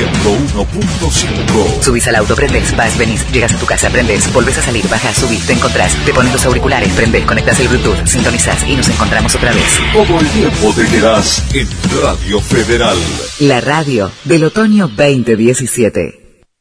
101.5. Subís al auto, prendés, vas, venís, llegas a tu casa, prendés, volvés a salir, bajás, subís, te encontrás, te pones los auriculares, prendés, conectás el Bluetooth, sintonizás y nos encontramos otra vez. Todo el tiempo te quedás en Radio Federal. La radio del otoño 2017.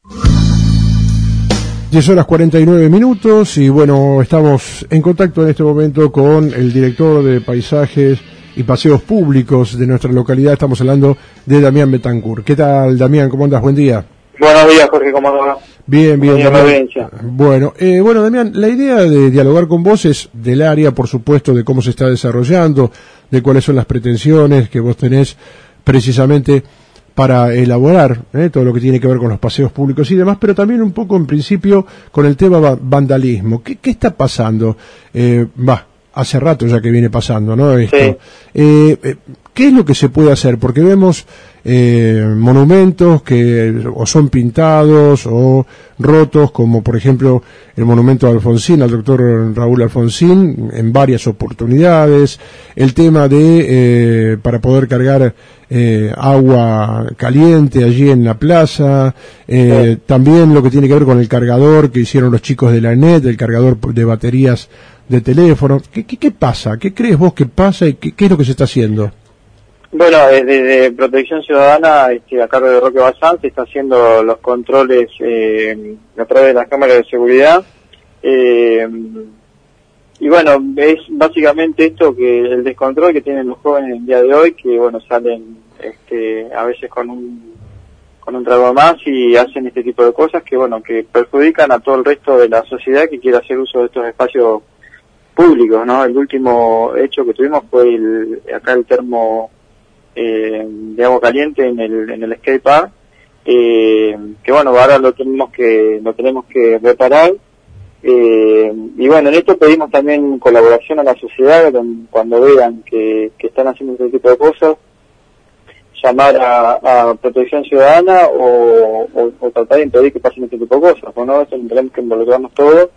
10:49 y bueno, estamos en contacto en este momento con el director de Paisajes y Paseos Públicos de nuestra localidad. Estamos hablando de Damián Betancourt. ¿Qué tal, Damián? ¿Cómo andas? Buen día. Buenos días, Jorge. ¿Cómo andas? Bien, Damián. Bueno, Damián, la idea de dialogar con vos es del área, por supuesto, de cómo se está desarrollando, de cuáles son las pretensiones que vos tenés precisamente para elaborar todo lo que tiene que ver con los paseos públicos y demás, pero también un poco en principio con el tema vandalismo. ¿Qué está pasando? Hace rato ya que viene pasando, ¿no? Esto. Sí. ¿Qué es lo que se puede hacer? Porque vemos monumentos que o son pintados o rotos, como por ejemplo el monumento a Alfonsín, al doctor Raúl Alfonsín, en varias oportunidades. El tema de para poder cargar agua caliente allí en la plaza. También lo que tiene que ver con el cargador que hicieron los chicos de la ENET, el cargador de baterías de teléfono. ¿Qué pasa? ¿Qué crees vos que pasa y qué es lo que se está haciendo? Bueno, desde Protección Ciudadana, a cargo de Roque Bazán, se está haciendo los controles a través de las cámaras de seguridad. Y bueno, es básicamente esto, que el descontrol que tienen los jóvenes el día de hoy, que bueno, salen a veces con un trago más y hacen este tipo de cosas que bueno, que perjudican a todo el resto de la sociedad que quiere hacer uso de estos espacios públicos, ¿no? El último hecho que tuvimos fue acá el termo de agua caliente en el skate park, que bueno, ahora lo tenemos que reparar, y bueno, en esto pedimos también colaboración a la sociedad cuando vean que están haciendo este tipo de cosas, llamar a Protección Ciudadana o tratar de impedir que pasen este tipo de cosas, ¿no? Eso tenemos que involucrarnos todos,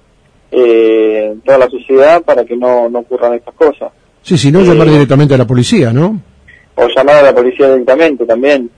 toda la sociedad, para que no ocurran estas cosas. Sí, si no, llamar directamente a la policía, ¿no? O llamar a la policía directamente también.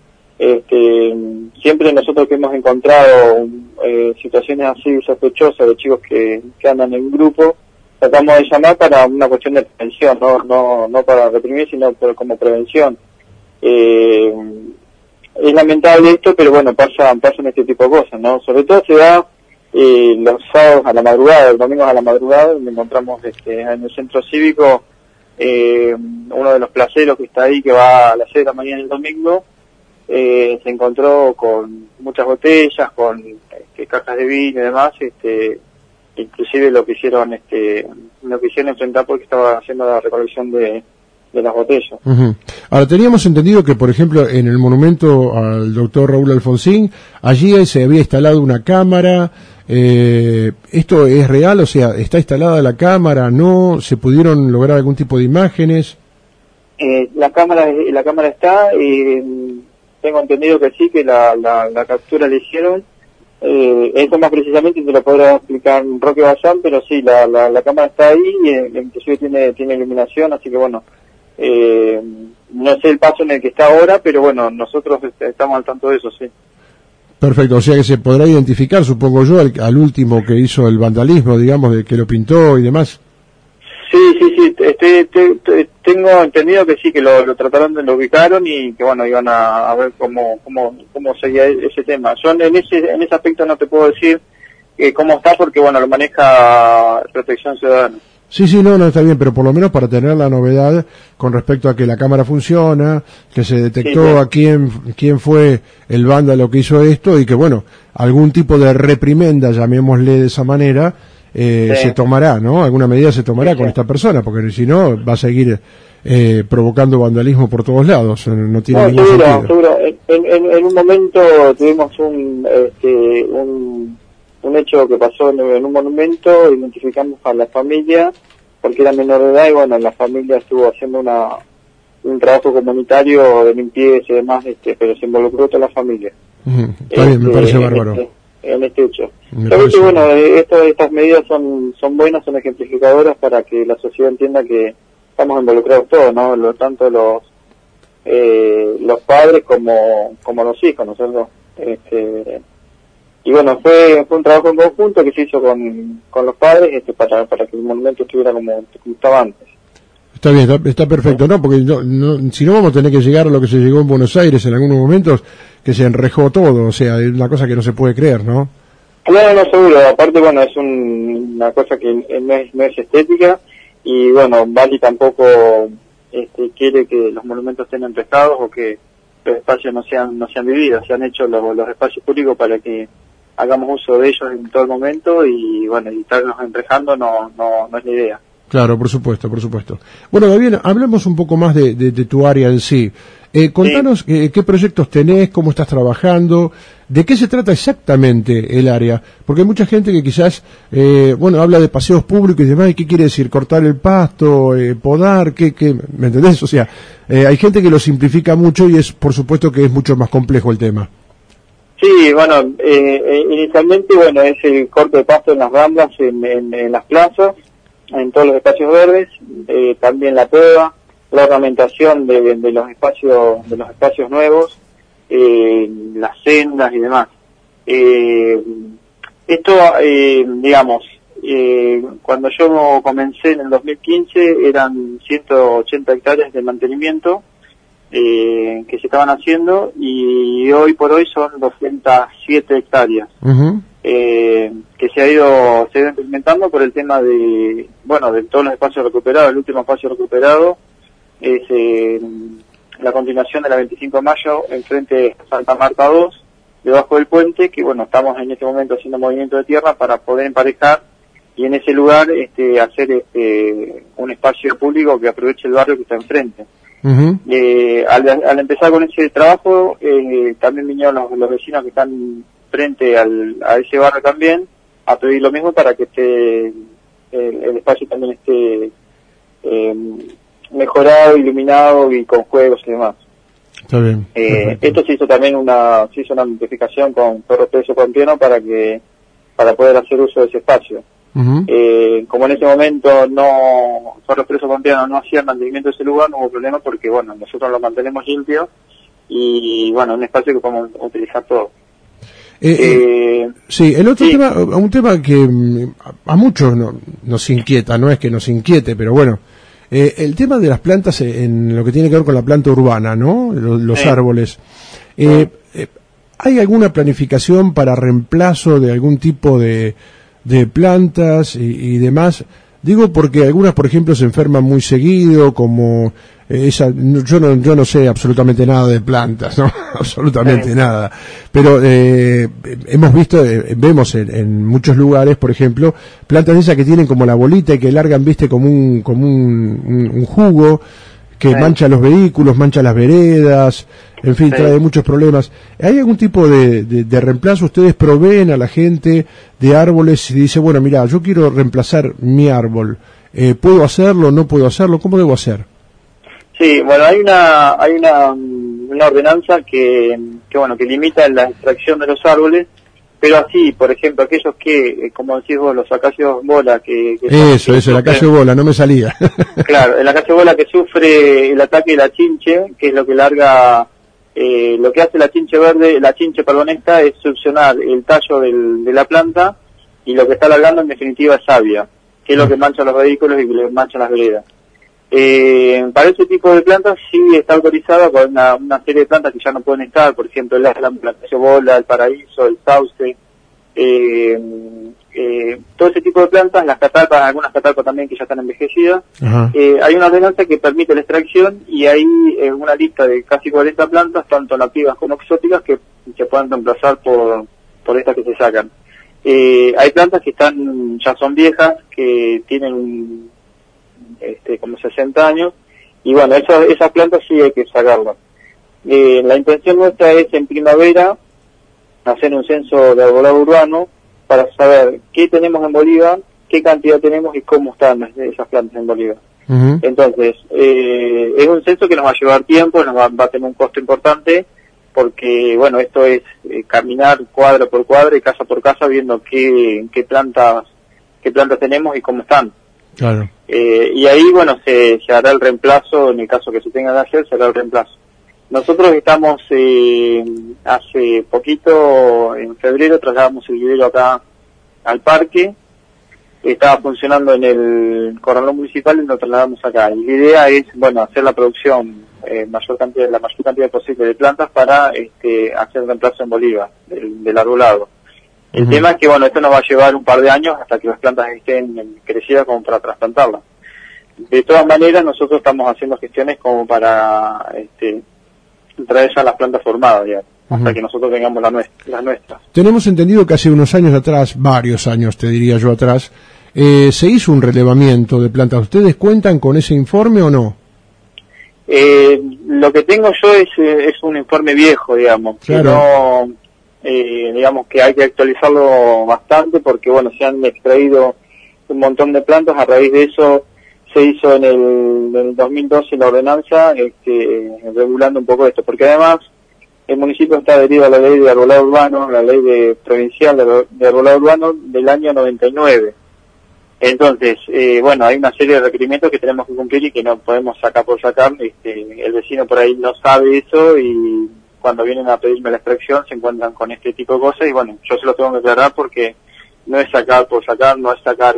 Siempre nosotros que hemos encontrado situaciones así sospechosas de chicos que andan en grupo, tratamos de llamar para una cuestión de prevención, no para reprimir, sino como prevención. Es lamentable esto, pero bueno, pasan este tipo de cosas, ¿no? Sobre todo se da los sábados a la madrugada, los domingos a la madrugada, donde encontramos en el centro cívico uno de los placeros que está ahí, que va a las 6 de la mañana el domingo, se encontró con muchas botellas, con cajas de vino y demás, inclusive lo quisieron enfrentar porque estaba haciendo la recolección de las botellas. Uh-huh. Ahora, teníamos entendido que, por ejemplo, en el monumento al doctor Raúl Alfonsín, allí se había instalado una cámara. ¿Esto es real? O sea, ¿está instalada la cámara? ¿No? ¿Se pudieron lograr algún tipo de imágenes? La cámara está, tengo entendido que sí, que la captura la hicieron. Eso más precisamente te lo podrá explicar Roque Bazán, pero sí, la cámara está ahí, y inclusive tiene iluminación, así que bueno, no sé el paso en el que está ahora, pero bueno, nosotros estamos al tanto de eso, sí. Perfecto, o sea que se podrá identificar, supongo yo, al último que hizo el vandalismo, digamos, de que lo pintó y demás. Sí, tengo entendido que sí, que lo ubicaron y que bueno, iban a ver cómo seguía ese tema. Yo en ese aspecto no te puedo decir cómo está, porque bueno, lo maneja Protección Ciudadana. Sí, no, está bien, pero por lo menos para tener la novedad con respecto a que la cámara funciona, que se detectó a quién fue el vándalo que hizo esto, y que bueno, algún tipo de reprimenda, llamémosle de esa manera, se tomará, ¿no? Alguna medida se tomará con esta persona, porque si no va a seguir provocando vandalismo por todos lados, no tiene ningún sentido. Seguro. En un momento tuvimos un hecho que pasó en un monumento, identificamos a la familia porque era menor de edad, y bueno, la familia estuvo haciendo un trabajo comunitario de limpieza y demás, pero se involucró toda la familia. Está bien, me parece bárbaro. En este hecho. Pero que bueno, estas medidas son buenas, son ejemplificadoras para que la sociedad entienda que estamos involucrados todos, ¿no? Tanto los padres como los hijos, ¿no es cierto? Y bueno, fue un trabajo en conjunto que se hizo con los padres para que el monumento estuviera como estaba antes. Está bien, está perfecto, ¿no? Porque si no vamos a tener que llegar a lo que se llegó en Buenos Aires en algunos momentos, que se enrejó todo, o sea, es una cosa que no se puede creer, ¿no? No, seguro. Aparte, bueno, es una cosa que no es estética, y bueno, Bali tampoco quiere que los monumentos estén emprestados o que los espacios no sean vividos. Se han hecho los espacios públicos para que hagamos uso de ellos en todo el momento, y bueno, y estarlos emprejando no es la idea. Claro, por supuesto. Bueno, David, hablemos un poco más de tu área en sí. Contanos qué proyectos tenés, cómo estás trabajando, de qué se trata exactamente el área, porque hay mucha gente que quizás, habla de paseos públicos y demás, ¿y qué quiere decir? ¿Cortar el pasto, podar? ¿Qué? ¿Me entendés? O sea, hay gente que lo simplifica mucho y por supuesto que es mucho más complejo el tema. Sí, bueno, inicialmente, es el corte de pasto en las ramblas, en las plazas, en todos los espacios verdes, también la poda, la ornamentación de los espacios nuevos, las sendas y demás. Esto, cuando yo comencé en el 2015 eran 180 hectáreas de mantenimiento que se estaban haciendo, y hoy por hoy son 207 hectáreas. Uh-huh. Que se ha ido implementando por el tema de todos los espacios recuperados. El último espacio recuperado es la continuación de la 25 de mayo enfrente a Santa Marta 2, debajo del puente, que estamos en este momento haciendo movimiento de tierra para poder emparejar y en ese lugar hacer un espacio público que aproveche el barrio que está enfrente. Uh-huh. Al empezar con ese trabajo, también vinieron los vecinos que están frente a ese barrio también a pedir lo mismo para que el espacio también esté mejorado, iluminado y con juegos y demás. Está bien. Esto se hizo también una notificación con Torre Preso Pampeano para poder hacer uso de ese espacio. Uh-huh. Como en ese momento Torre Preso Pampeano no hacía mantenimiento de ese lugar, no hubo problema porque nosotros lo mantenemos limpio y un espacio que podemos utilizar todo. Sí, el otro tema, un tema que a muchos nos inquieta, no es que nos inquiete, pero el tema de las plantas en lo que tiene que ver con la planta urbana, ¿no? Los árboles. ¿Hay alguna planificación para reemplazo de algún tipo de plantas y demás? Digo porque algunas, por ejemplo, se enferman muy seguido, como yo no sé absolutamente nada de plantas, ¿no? Absolutamente nada. Pero vemos en muchos lugares, por ejemplo, plantas de esas que tienen como la bolita y que largan, como un jugo que mancha los vehículos, mancha las veredas, en fin, trae muchos problemas. ¿Hay algún tipo de reemplazo? ¿Ustedes proveen a la gente de árboles y dice, mira, yo quiero reemplazar mi árbol? ¿Puedo hacerlo? ¿No puedo hacerlo? ¿Cómo debo hacer? Sí, hay una ordenanza que limita la extracción de los árboles, pero así, por ejemplo, aquellos que, como decís vos, los acacios bola Eso, el acacio bola, no me salía. Claro, el acacio bola que sufre el ataque de la chinche, que es lo que larga, lo que hace la chinche esta es succionar el tallo de la planta, y lo que está largando en definitiva es savia, que es lo que mancha los vehículos y que le mancha las veredas. Para ese tipo de plantas sí está autorizada con una serie de plantas que ya no pueden estar, por ejemplo el acacio bola, el paraíso, el sauce, todo ese tipo de plantas, las catalpas, algunas catalpas también que ya están envejecidas. Hay una ordenanza que permite la extracción, y hay una lista de casi 40 plantas, tanto nativas como exóticas, que se pueden reemplazar por estas que se sacan. Hay plantas que ya son viejas, que tienen como 60 años, y esas plantas sí hay que sacarlas. La intención nuestra es en primavera hacer un censo de arbolado urbano para saber qué tenemos en Bolívar, qué cantidad tenemos y cómo están esas plantas en Bolívar. Uh-huh. Entonces, es un censo que nos va a llevar tiempo, nos va a tener un costo importante, porque esto es caminar cuadra por cuadra y casa por casa viendo qué plantas tenemos y cómo están. Claro. Y ahí se hará el reemplazo, en el caso que se tenga que hacer, se hará el reemplazo. Nosotros estamos, hace poquito, en febrero, trasladamos el vivero acá al parque. Estaba funcionando en el corralón municipal y lo trasladamos acá. Y la idea es, bueno, hacer la producción la mayor cantidad posible de plantas para hacer reemplazo en Bolívar del arbolado. El tema es que, bueno, esto nos va a llevar un par de años hasta que las plantas estén crecidas como para trasplantarlas. De todas maneras, nosotros estamos haciendo gestiones como para traer ya las plantas formadas, ya, hasta que nosotros tengamos las nuestras. Tenemos entendido que hace unos años atrás, varios años te diría yo atrás, se hizo un relevamiento de plantas. ¿Ustedes cuentan con ese informe o no? Lo que tengo yo es un informe viejo, digamos, claro. Que no, digamos que hay que actualizarlo bastante porque, bueno, se han extraído un montón de plantas. A raíz de eso se hizo en el 2012 la ordenanza regulando un poco esto, porque además el municipio está adherido a la ley de arbolado urbano, la ley provincial de arbolado urbano del año 99. Entonces, bueno, hay una serie de requerimientos que tenemos que cumplir y que no podemos sacar por sacar. El vecino por ahí no sabe eso y cuando vienen a pedirme la extracción se encuentran con este tipo de cosas y, bueno, yo se lo tengo que aclarar porque no es sacar por sacar, no es sacar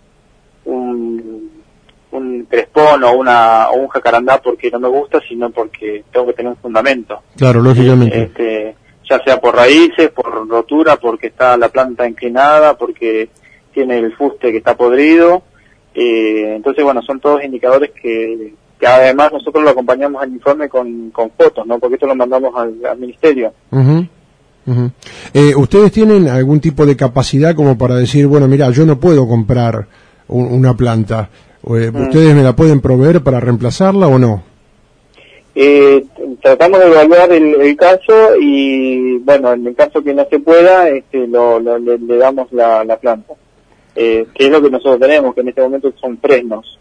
un crespón o un jacarandá porque no me gusta, sino porque tengo que tener un fundamento. Claro, lógicamente. Ya sea por raíces, por rotura, porque está la planta inclinada, porque tiene el fuste que está podrido. Entonces, bueno, son todos indicadores que además nosotros lo acompañamos al informe con fotos, ¿no? Porque esto lo mandamos al ministerio. ¿Ustedes tienen algún tipo de capacidad como para decir, bueno, mira, yo no puedo comprar una planta? ¿Ustedes me la pueden proveer para reemplazarla o no? Tratamos de evaluar el caso y, bueno, en el caso que no se pueda, le damos la planta. Que es lo que nosotros tenemos, que en este momento son fresnos.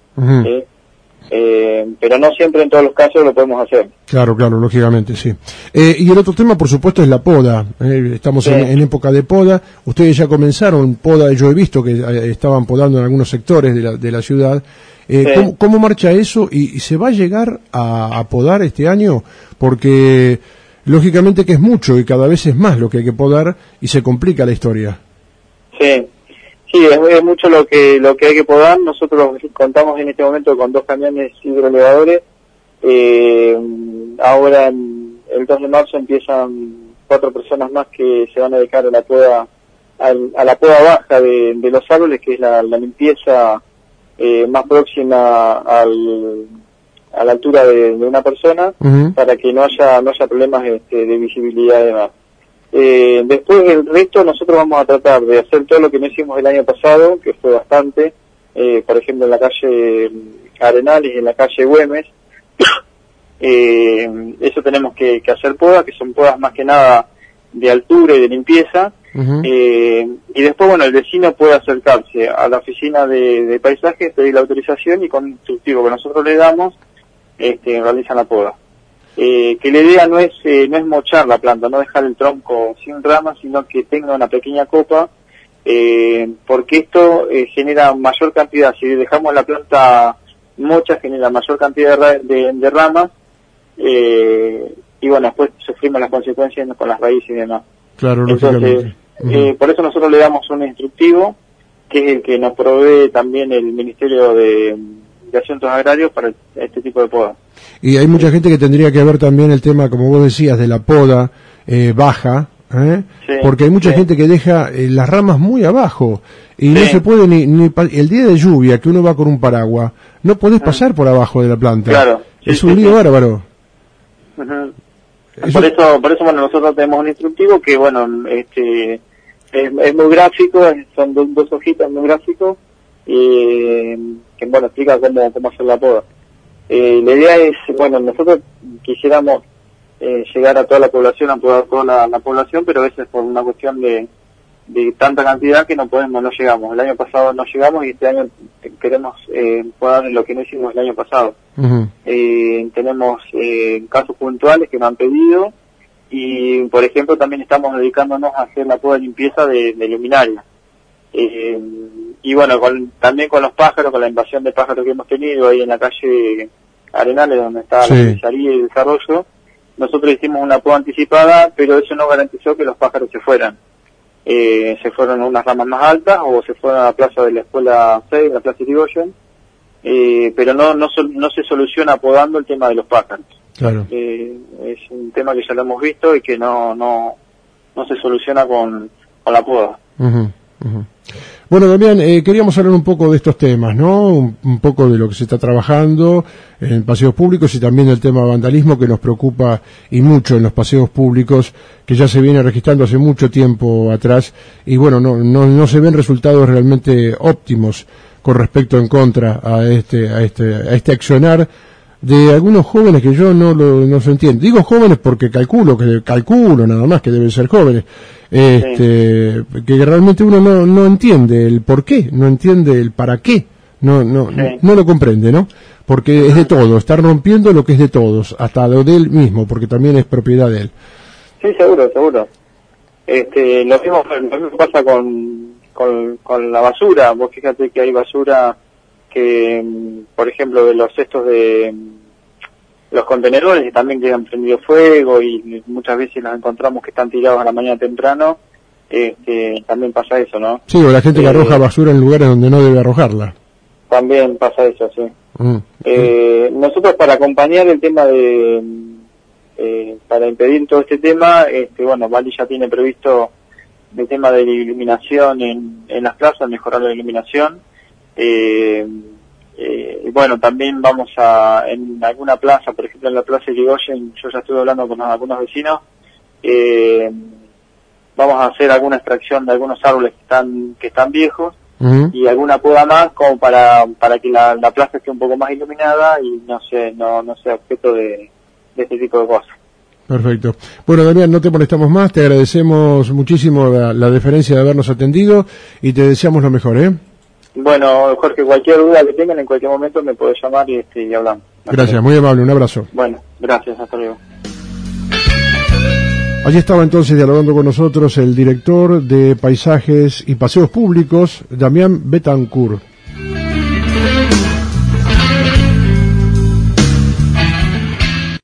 Pero no siempre en todos los casos lo podemos hacer. Claro, lógicamente, sí. Y el otro tema, por supuesto, es la poda. Estamos en época de poda. Ustedes ya comenzaron poda, yo he visto que estaban podando en algunos sectores de la ciudad. ¿Cómo marcha eso? ¿Y se va a llegar a podar este año? Porque, lógicamente que es mucho y cada vez es más lo que hay que podar y se complica la historia. Sí, es mucho lo que hay que podar. Nosotros contamos en este momento con 2 camiones hidroelevadores. Ahora, el 2 de marzo, empiezan 4 personas más que se van a dedicar a la poda, a la poda baja de los árboles, que es la limpieza más próxima a la altura de una persona, para que no haya problemas de visibilidad y demás. Después del resto nosotros vamos a tratar de hacer todo lo que no hicimos el año pasado, que fue bastante, por ejemplo en la calle Arenales y en la calle Güemes. Eso tenemos que hacer podas, que son podas más que nada de altura y de limpieza. Y después, bueno, el vecino puede acercarse a la oficina de paisaje, pedir la autorización y con un instructivo que nosotros le damos, realizan la poda. Que la idea no es mochar la planta, no dejar el tronco sin ramas, sino que tenga una pequeña copa, porque esto genera mayor cantidad. Si dejamos la planta mocha, genera mayor cantidad de ramas, y bueno, después sufrimos las consecuencias con las raíces y demás. Claro, entonces, por eso nosotros le damos un instructivo, que es el que nos provee también el Ministerio de Asuntos Agrarios para este tipo de poda. Y hay mucha gente que tendría que ver también el tema, como vos decías, de la poda baja, porque hay mucha gente que deja las ramas muy abajo y no se puede ni el día de lluvia que uno va con un paraguas, no podés pasar por abajo de la planta. Claro. Es un lío bárbaro. Por eso, bueno, nosotros tenemos un instructivo que, bueno, es muy gráfico, son dos hojitas muy gráficos, que, bueno, explica cómo hacer la poda. La idea es, bueno, nosotros quisiéramos llegar a toda la población, a podar toda la población, pero a veces por una cuestión de tanta cantidad que no llegamos. El año pasado no llegamos y este año queremos podar lo que no hicimos el año pasado. Tenemos casos puntuales que me han pedido y, por ejemplo, también estamos dedicándonos a hacer la poda de limpieza de luminaria. Y bueno, también con los pájaros, con la invasión de pájaros que hemos tenido ahí en la calle Arenales, donde está la comisaría y el desarrollo, nosotros hicimos una poda anticipada, pero eso no garantizó que los pájaros se fueran. Se fueron a unas ramas más altas o se fueron a la plaza de la escuela 6, la plaza Irigoyen, pero no se soluciona podando el tema de los pájaros. Claro. Es un tema que ya lo hemos visto y que no se soluciona con la poda. Uh-huh, uh-huh. Bueno, Damián, queríamos hablar un poco de estos temas, ¿no? Un poco de lo que se está trabajando en paseos públicos y también del tema de vandalismo que nos preocupa y mucho en los paseos públicos, que ya se viene registrando hace mucho tiempo atrás y bueno, no se ven resultados realmente óptimos con respecto en contra a este accionar de algunos jóvenes que yo no se entiendo. Digo jóvenes porque calculo nada más que deben ser jóvenes, que realmente uno no entiende el por qué, no entiende el para qué, no lo comprende, ¿no? Porque es de todo, está rompiendo lo que es de todos, hasta lo de él mismo, porque también es propiedad de él. Sí, seguro. Lo mismo pasa con la basura. Vos fíjate que hay basura que, por ejemplo, de los cestos de los contenedores que también quedan prendido fuego y muchas veces los encontramos que están tirados a la mañana temprano, también pasa eso, ¿no? Sí, o la gente que arroja basura en lugares donde no debe arrojarla. También pasa eso, sí. Nosotros para acompañar el tema para impedir todo este tema, Bali ya tiene previsto el tema de la iluminación en las plazas, mejorar la iluminación. Y bueno, también vamos en alguna plaza, por ejemplo en la plaza Irigoyen, yo ya estuve hablando con algunos vecinos, vamos a hacer alguna extracción de algunos árboles que están viejos, uh-huh, y alguna poda más como para que la plaza esté un poco más iluminada y no sea objeto de este tipo de cosas. Perfecto. Bueno, Damián, no te molestamos más, te agradecemos muchísimo la deferencia de habernos atendido y te deseamos lo mejor, ¿eh? Bueno, Jorge, cualquier duda que tengan en cualquier momento me puedes llamar y hablamos. Gracias, muy amable, un abrazo. Bueno, gracias, hasta luego. Allí estaba entonces dialogando con nosotros el director de Paisajes y Paseos Públicos, Damián Betancourt.